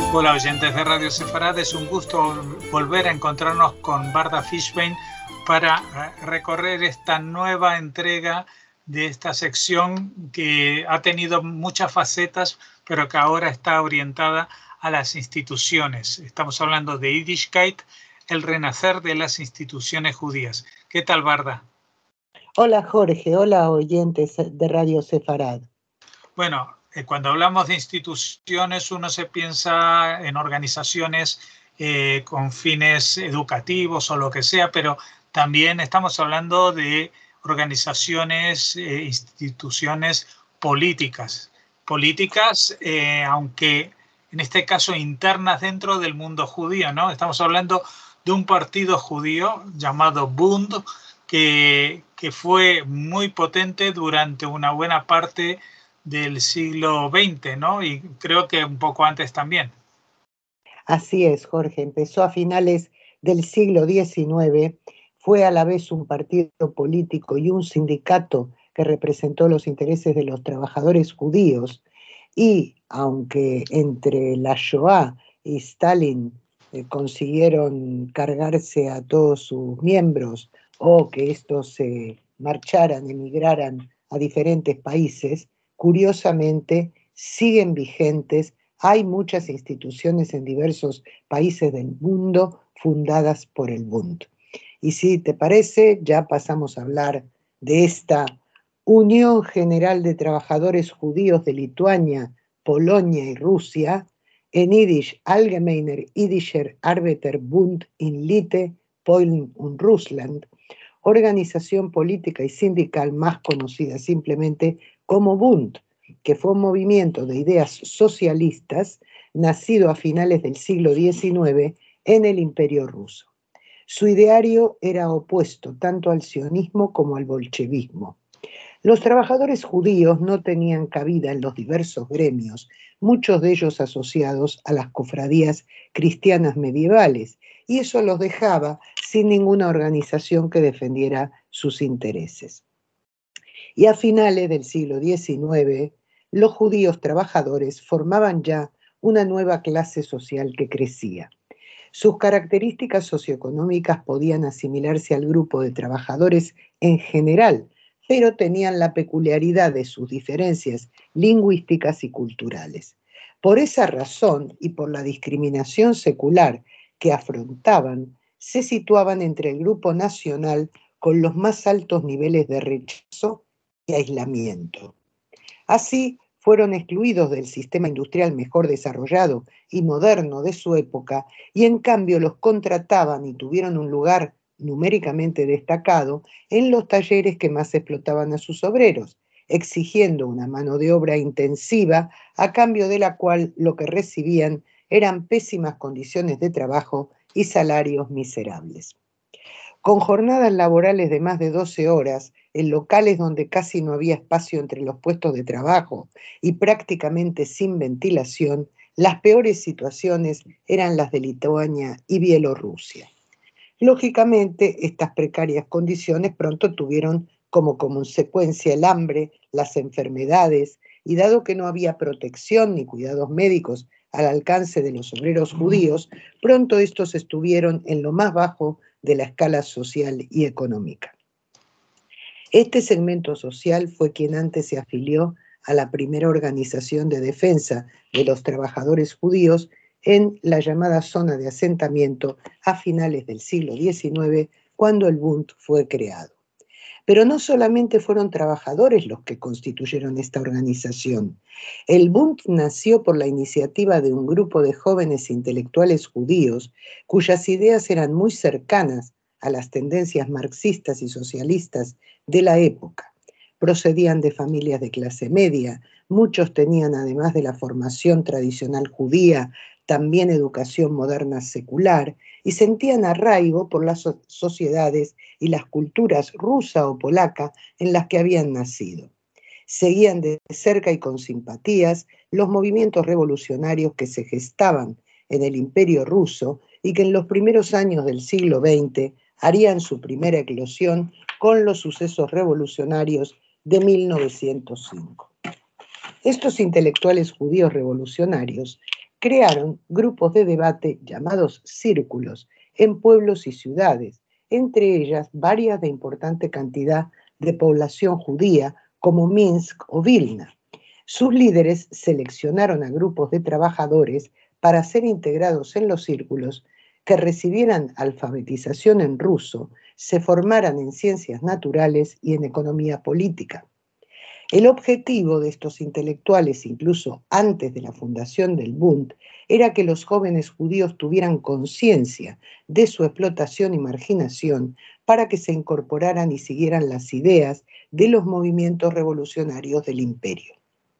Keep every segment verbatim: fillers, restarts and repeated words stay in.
Hola oyentes de Radio Sefarad, es un gusto volver a encontrarnos con Varda Fishbane para recorrer esta nueva entrega de esta sección que ha tenido muchas facetas, pero que ahora está orientada a las instituciones. Estamos hablando de Yiddishkeit, el renacer de las instituciones judías. ¿Qué tal, Varda? Hola, Jorge. Hola, oyentes de Radio Sefarad. Bueno, cuando hablamos de instituciones, uno se piensa en organizaciones eh, con fines educativos o lo que sea, pero también estamos hablando de organizaciones, eh, instituciones políticas. Políticas, eh, aunque en este caso internas dentro del mundo judío, ¿no? Estamos hablando de un partido judío llamado Bund, que, que fue muy potente durante una buena parte del siglo veinte, ¿no? Y creo que un poco antes también. Así es, Jorge. Empezó a finales del siglo diecinueve, fue a la vez un partido político y un sindicato que representó los intereses de los trabajadores judíos, y aunque entre la Shoah y Stalin eh, consiguieron cargarse a todos sus miembros o que estos se eh, marcharan, emigraran a diferentes países, curiosamente siguen vigentes. Hay muchas instituciones en diversos países del mundo fundadas por el Bund. Y si te parece, ya pasamos a hablar de esta Unión General de Trabajadores Judíos de Lituania, Polonia y Rusia, en Yiddish Allgemeiner Yiddischer Arbeiterbund in Lite, Polen und Russland, organización política y sindical más conocida simplemente como Bund, que fue un movimiento de ideas socialistas nacido a finales del siglo diecinueve en el Imperio Ruso. Su ideario era opuesto tanto al sionismo como al bolchevismo. Los trabajadores judíos no tenían cabida en los diversos gremios, muchos de ellos asociados a las cofradías cristianas medievales, y eso los dejaba sin ninguna organización que defendiera sus intereses. Y a finales del siglo diecinueve, los judíos trabajadores formaban ya una nueva clase social que crecía. Sus características socioeconómicas podían asimilarse al grupo de trabajadores en general, pero tenían la peculiaridad de sus diferencias lingüísticas y culturales. Por esa razón y por la discriminación secular que afrontaban, se situaban entre el grupo nacional con los más altos niveles de rechazo y aislamiento. Así, fueron excluidos del sistema industrial mejor desarrollado y moderno de su época, y en cambio los contrataban y tuvieron un lugar numéricamente destacado en los talleres que más explotaban a sus obreros, exigiendo una mano de obra intensiva, a cambio de la cual lo que recibían eran pésimas condiciones de trabajo y salarios miserables. Con jornadas laborales de más de doce horas, en locales donde casi no había espacio entre los puestos de trabajo y prácticamente sin ventilación, las peores situaciones eran las de Lituania y Bielorrusia. Lógicamente, estas precarias condiciones pronto tuvieron como consecuencia el hambre, las enfermedades, y dado que no había protección ni cuidados médicos al alcance de los obreros judíos, pronto estos estuvieron en lo más bajo de la escala social y económica. Este segmento social fue quien antes se afilió a la primera organización de defensa de los trabajadores judíos en la llamada zona de asentamiento a finales del siglo diecinueve, cuando el Bund fue creado. Pero no solamente fueron trabajadores los que constituyeron esta organización. El Bund nació por la iniciativa de un grupo de jóvenes intelectuales judíos cuyas ideas eran muy cercanas a las tendencias marxistas y socialistas de la época. Procedían de familias de clase media, muchos tenían, además de la formación tradicional judía, también educación moderna secular, y sentían arraigo por las sociedades y las culturas rusa o polaca en las que habían nacido. Seguían de cerca y con simpatías los movimientos revolucionarios que se gestaban en el Imperio ruso y que en los primeros años del siglo veinte harían su primera eclosión con los sucesos revolucionarios de mil novecientos cinco. Estos intelectuales judíos revolucionarios crearon grupos de debate llamados círculos en pueblos y ciudades, entre ellas varias de importante cantidad de población judía como Minsk o Vilna. Sus líderes seleccionaron a grupos de trabajadores para ser integrados en los círculos, que recibieran alfabetización en ruso, se formaran en ciencias naturales y en economía política. El objetivo de estos intelectuales, incluso antes de la fundación del Bund, era que los jóvenes judíos tuvieran conciencia de su explotación y marginación para que se incorporaran y siguieran las ideas de los movimientos revolucionarios del imperio.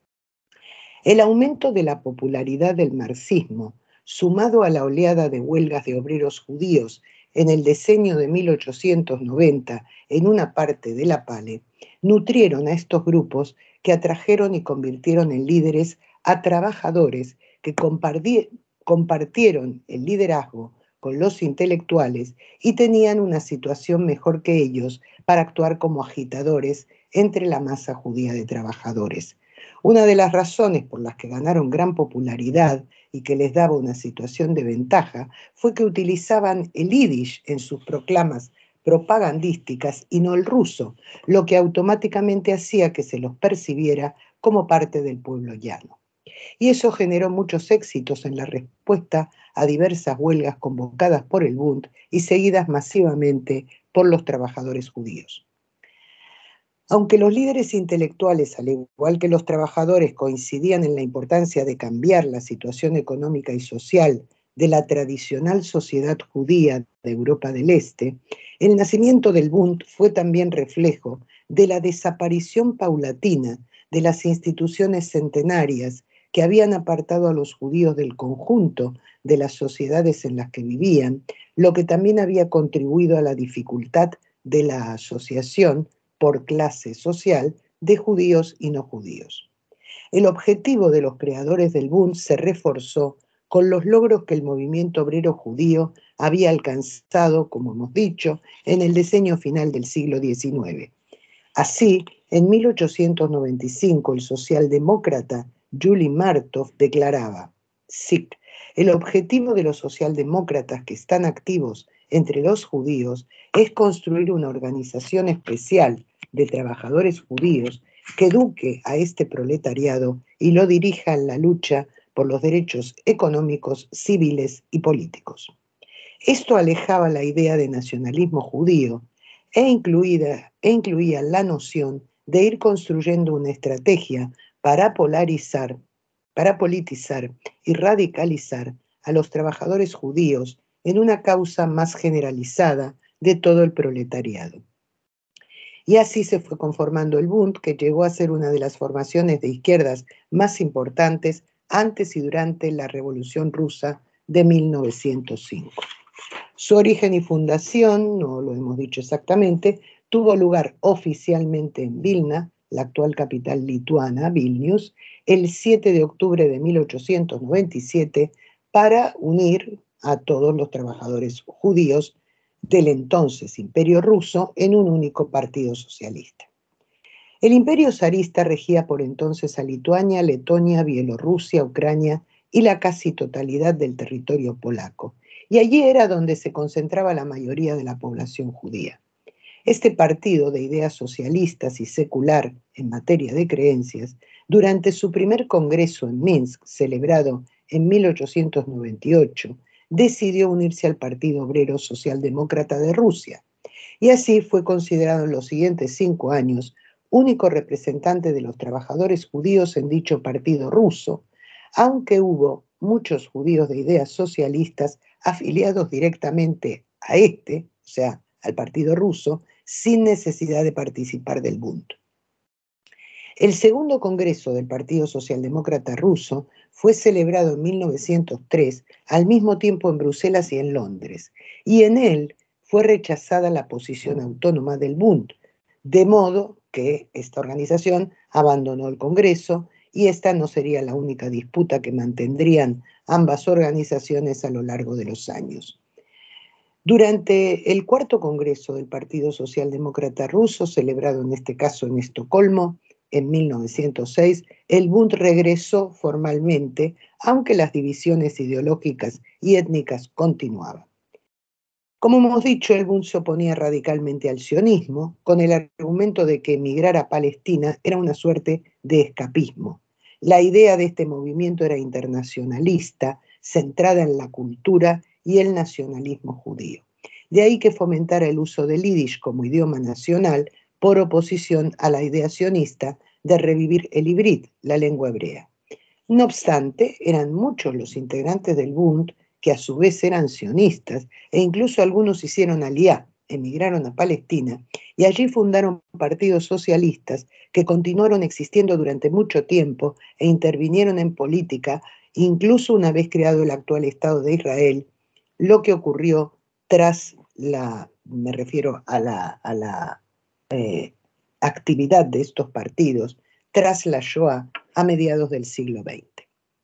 El aumento de la popularidad del marxismo, sumado a la oleada de huelgas de obreros judíos en el decenio de mil ochocientos noventa en una parte de la Pale, nutrieron a estos grupos que atrajeron y convirtieron en líderes a trabajadores que compartieron el liderazgo con los intelectuales y tenían una situación mejor que ellos para actuar como agitadores entre la masa judía de trabajadores. Una de las razones por las que ganaron gran popularidad y que les daba una situación de ventaja fue que utilizaban el yiddish en sus proclamas propagandísticas y no el ruso, lo que automáticamente hacía que se los percibiera como parte del pueblo llano. Y eso generó muchos éxitos en la respuesta a diversas huelgas convocadas por el Bund y seguidas masivamente por los trabajadores judíos. Aunque los líderes intelectuales, al igual que los trabajadores, coincidían en la importancia de cambiar la situación económica y social de la tradicional sociedad judía de Europa del Este, el nacimiento del Bund fue también reflejo de la desaparición paulatina de las instituciones centenarias que habían apartado a los judíos del conjunto de las sociedades en las que vivían, lo que también había contribuido a la dificultad de la asociación por clase social de judíos y no judíos. El objetivo de los creadores del Bund se reforzó con los logros que el movimiento obrero judío había alcanzado, como hemos dicho, en el decenio final del siglo diecinueve. Así, en mil ochocientos noventa y cinco, el socialdemócrata Yuli Martov declaraba, cito, el objetivo de los socialdemócratas que están activos entre los judíos es construir una organización especial de trabajadores judíos que eduque a este proletariado y lo dirija en la lucha por los derechos económicos, civiles y políticos. Esto alejaba la idea de nacionalismo judío e, incluida, e incluía la noción de ir construyendo una estrategia para polarizar, para politizar y radicalizar a los trabajadores judíos en una causa más generalizada de todo el proletariado. Y así se fue conformando el Bund, que llegó a ser una de las formaciones de izquierdas más importantes antes y durante la Revolución Rusa de mil novecientos cinco. Su origen y fundación, no lo hemos dicho exactamente, tuvo lugar oficialmente en Vilna, la actual capital lituana, Vilnius, el siete de octubre de mil ochocientos noventa y siete, para unir a todos los trabajadores judíos del entonces Imperio Ruso en un único partido socialista. El Imperio zarista regía por entonces a Lituania, Letonia, Bielorrusia, Ucrania y la casi totalidad del territorio polaco, y allí era donde se concentraba la mayoría de la población judía. Este partido de ideas socialistas y secular en materia de creencias, durante su primer congreso en Minsk, celebrado en mil ochocientos noventa y ocho, decidió unirse al Partido Obrero Socialdemócrata de Rusia, y así fue considerado en los siguientes cinco años único representante de los trabajadores judíos en dicho partido ruso, aunque hubo muchos judíos de ideas socialistas afiliados directamente a este, o sea, al partido ruso, sin necesidad de participar del Bund. El segundo congreso del Partido Socialdemócrata Ruso fue celebrado en mil novecientos tres, al mismo tiempo en Bruselas y en Londres, y en él fue rechazada la posición autónoma del Bund, de modo que esta organización abandonó el Congreso y esta no sería la única disputa que mantendrían ambas organizaciones a lo largo de los años. Durante el cuarto Congreso del Partido Socialdemócrata Ruso, celebrado en este caso en Estocolmo, en mil novecientos seis, el Bund regresó formalmente, aunque las divisiones ideológicas y étnicas continuaban. Como hemos dicho, el Bund se oponía radicalmente al sionismo, con el argumento de que emigrar a Palestina era una suerte de escapismo. La idea de este movimiento era internacionalista, centrada en la cultura y el nacionalismo judío. De ahí que fomentara el uso del yiddish como idioma nacional, por oposición a la idea sionista de revivir el ivrit, la lengua hebrea. No obstante, eran muchos los integrantes del Bund que a su vez eran sionistas, e incluso algunos hicieron aliá, emigraron a Palestina, y allí fundaron partidos socialistas que continuaron existiendo durante mucho tiempo e intervinieron en política, incluso una vez creado el actual Estado de Israel, lo que ocurrió tras la, me refiero a la, a la eh, actividad de estos partidos, tras la Shoah a mediados del siglo veinte.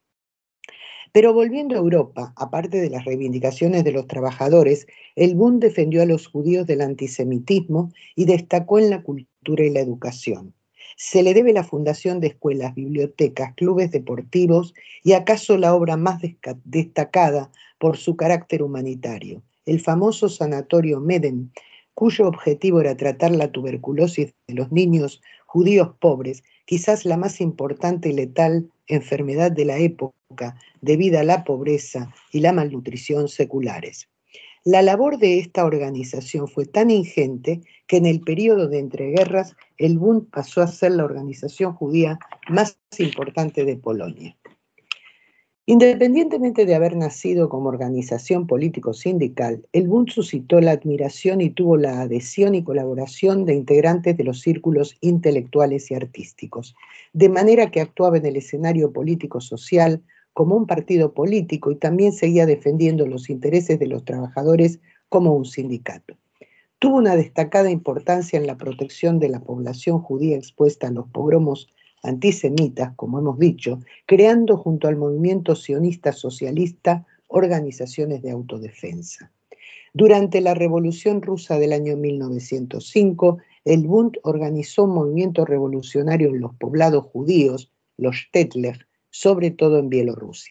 Pero volviendo a Europa, aparte de las reivindicaciones de los trabajadores, el Bund defendió a los judíos del antisemitismo y destacó en la cultura y la educación. Se le debe la fundación de escuelas, bibliotecas, clubes deportivos y acaso la obra más destacada por su carácter humanitario, el famoso Sanatorio Medem, cuyo objetivo era tratar la tuberculosis de los niños judíos pobres, quizás la más importante y letal enfermedad de la época, debido a la pobreza y la malnutrición seculares. La labor de esta organización fue tan ingente que en el periodo de entreguerras el Bund pasó a ser la organización judía más importante de Polonia. Independientemente de haber nacido como organización político-sindical, el Bund suscitó la admiración y tuvo la adhesión y colaboración de integrantes de los círculos intelectuales y artísticos, de manera que actuaba en el escenario político-social como un partido político y también seguía defendiendo los intereses de los trabajadores como un sindicato. Tuvo una destacada importancia en la protección de la población judía expuesta a los pogromos antisemitas, como hemos dicho, creando junto al movimiento sionista socialista organizaciones de autodefensa. Durante la Revolución Rusa del año mil novecientos cinco, el Bund organizó un movimiento revolucionario en los poblados judíos, los Shtetler, sobre todo en Bielorrusia.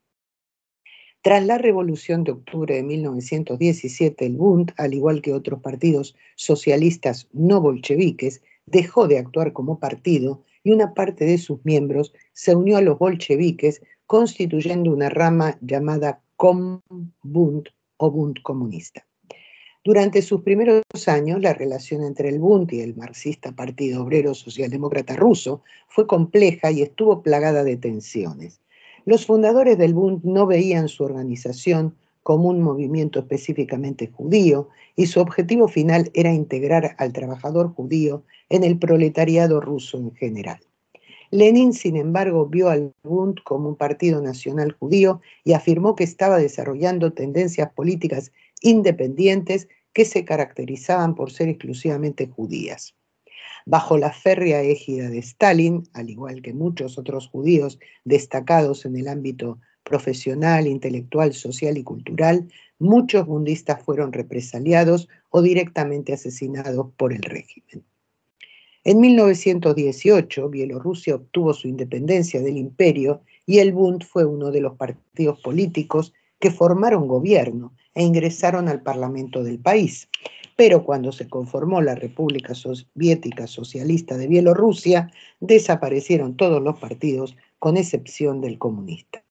Tras la Revolución de Octubre de mil novecientos diecisiete, el Bund, al igual que otros partidos socialistas no bolcheviques, dejó de actuar como partido y una parte de sus miembros se unió a los bolcheviques, constituyendo una rama llamada Kombund o Bund comunista. Durante sus primeros años, la relación entre el Bund y el marxista Partido Obrero Socialdemócrata Ruso fue compleja y estuvo plagada de tensiones. Los fundadores del Bund no veían su organización como un movimiento específicamente judío y su objetivo final era integrar al trabajador judío en el proletariado ruso en general. Lenin, sin embargo, vio al Bund como un partido nacional judío y afirmó que estaba desarrollando tendencias políticas independientes que se caracterizaban por ser exclusivamente judías. Bajo la férrea égida de Stalin, al igual que muchos otros judíos destacados en el ámbito profesional, intelectual, social y cultural, muchos bundistas fueron represaliados o directamente asesinados por el régimen. En mil novecientos dieciocho, Bielorrusia obtuvo su independencia del imperio y el Bund fue uno de los partidos políticos que formaron gobierno e ingresaron al parlamento del país. Pero cuando se conformó la República Soviética Socialista de Bielorrusia, desaparecieron todos los partidos, con excepción del comunista.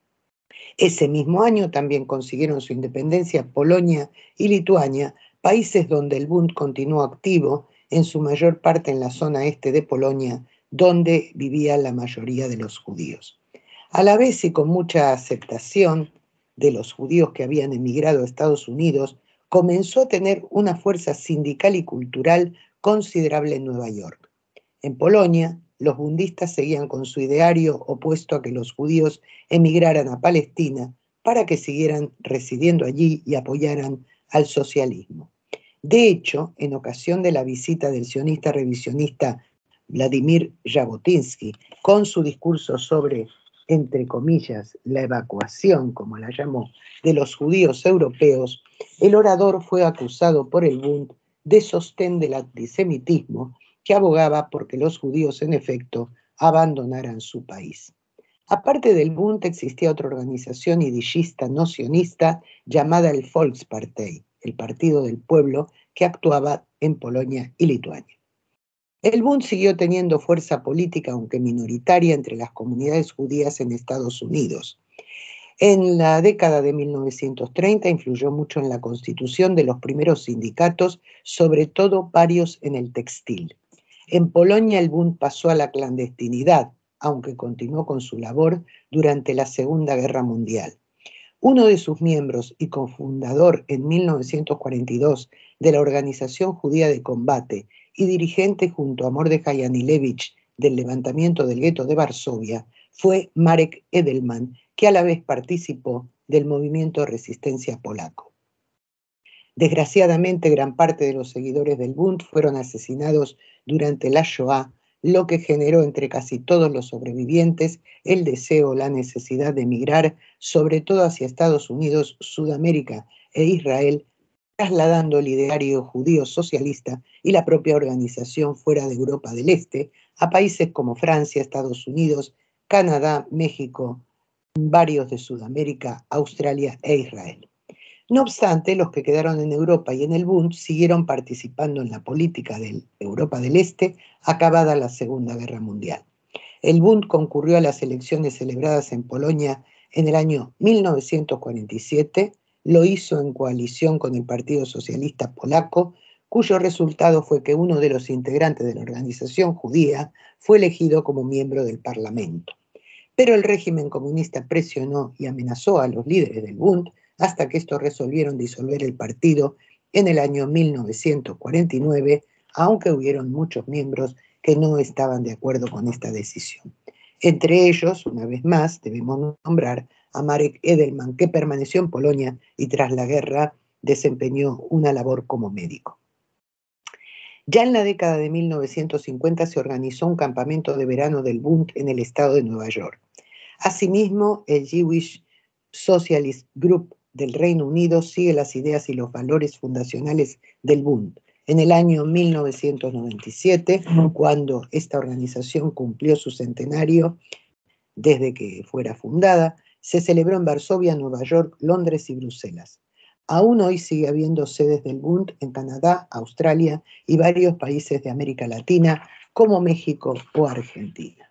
Ese mismo año también consiguieron su independencia Polonia y Lituania, países donde el Bund continuó activo, en su mayor parte en la zona este de Polonia, donde vivía la mayoría de los judíos. A la vez y con mucha aceptación de los judíos que habían emigrado a Estados Unidos, comenzó a tener una fuerza sindical y cultural considerable en Nueva York. En Polonia, los bundistas seguían con su ideario opuesto a que los judíos emigraran a Palestina para que siguieran residiendo allí y apoyaran al socialismo. De hecho, en ocasión de la visita del sionista revisionista Vladimir Jabotinsky, con su discurso sobre, entre comillas, la evacuación, como la llamó, de los judíos europeos, el orador fue acusado por el Bund de sostén del antisemitismo que abogaba porque los judíos, en efecto, abandonaran su país. Aparte del Bund, existía otra organización yidishista no sionista llamada el Volkspartei, el Partido del Pueblo, que actuaba en Polonia y Lituania. El Bund siguió teniendo fuerza política, aunque minoritaria, entre las comunidades judías en Estados Unidos. En la década de mil novecientos treinta influyó mucho en la constitución de los primeros sindicatos, sobre todo varios en el textil. En Polonia el Bund pasó a la clandestinidad, aunque continuó con su labor durante la Segunda Guerra Mundial. Uno de sus miembros y cofundador en mil novecientos cuarenta y dos de la Organización Judía de Combate y dirigente junto a Mordechai Anilevich del levantamiento del gueto de Varsovia fue Marek Edelman, que a la vez participó del movimiento de resistencia polaco. Desgraciadamente, gran parte de los seguidores del Bund fueron asesinados durante la Shoah, lo que generó entre casi todos los sobrevivientes el deseo o la necesidad de emigrar, sobre todo hacia Estados Unidos, Sudamérica e Israel, trasladando el ideario judío socialista y la propia organización fuera de Europa del Este a países como Francia, Estados Unidos, Canadá, México, varios de Sudamérica, Australia e Israel. No obstante, los que quedaron en Europa y en el Bund siguieron participando en la política de Europa del Este acabada la Segunda Guerra Mundial. El Bund concurrió a las elecciones celebradas en Polonia en el año mil novecientos cuarenta y siete, lo hizo en coalición con el Partido Socialista Polaco, cuyo resultado fue que uno de los integrantes de la organización judía fue elegido como miembro del Parlamento. Pero el régimen comunista presionó y amenazó a los líderes del Bund hasta que estos resolvieron disolver el partido en el año mil novecientos cuarenta y nueve, aunque hubieron muchos miembros que no estaban de acuerdo con esta decisión. Entre ellos, una vez más, debemos nombrar a Marek Edelman, que permaneció en Polonia y tras la guerra desempeñó una labor como médico. Ya en la década de mil novecientos cincuenta se organizó un campamento de verano del Bund en el estado de Nueva York. Asimismo, el Jewish Socialist Group del Reino Unido sigue las ideas y los valores fundacionales del Bund. En el año mil novecientos noventa y siete, cuando esta organización cumplió su centenario desde que fuera fundada, se celebró en Varsovia, Nueva York, Londres y Bruselas. Aún hoy sigue habiendo sedes del Bund en Canadá, Australia y varios países de América Latina, como México o Argentina.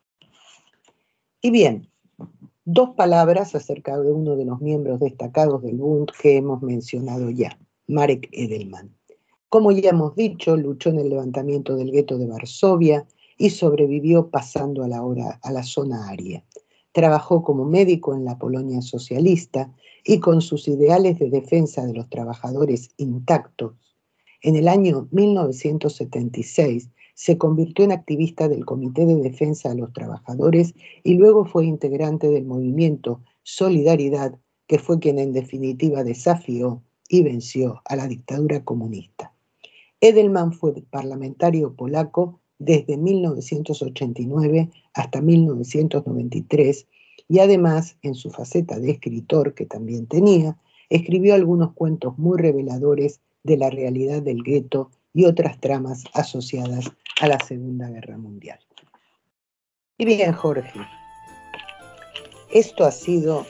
Y bien, dos palabras acerca de uno de los miembros destacados del Bund que hemos mencionado ya, Marek Edelman. Como ya hemos dicho, luchó en el levantamiento del gueto de Varsovia y sobrevivió pasando a la, hora, a la zona aria. Trabajó como médico en la Polonia socialista y con sus ideales de defensa de los trabajadores intactos. En el año mil novecientos setenta y seis se convirtió en activista del Comité de Defensa de los Trabajadores y luego fue integrante del movimiento Solidaridad, que fue quien en definitiva desafió y venció a la dictadura comunista. Edelman fue parlamentario polaco desde mil novecientos ochenta y nueve hasta mil novecientos noventa y tres y además, en su faceta de escritor que también tenía, escribió algunos cuentos muy reveladores de la realidad del gueto y otras tramas asociadas a la Segunda Guerra Mundial. Y bien, Jorge, esto ha sido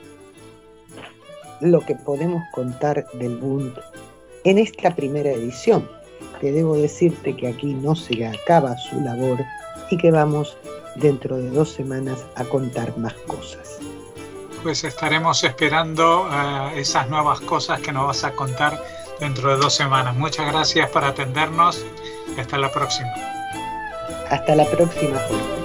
lo que podemos contar del Bund en esta primera edición, que debo decirte que aquí no se acaba su labor y que vamos dentro de dos semanas a contar más cosas. Pues estaremos esperando uh, esas nuevas cosas que nos vas a contar dentro de dos semanas. Muchas gracias por atendernos y hasta la próxima. Hasta la próxima, Jorge.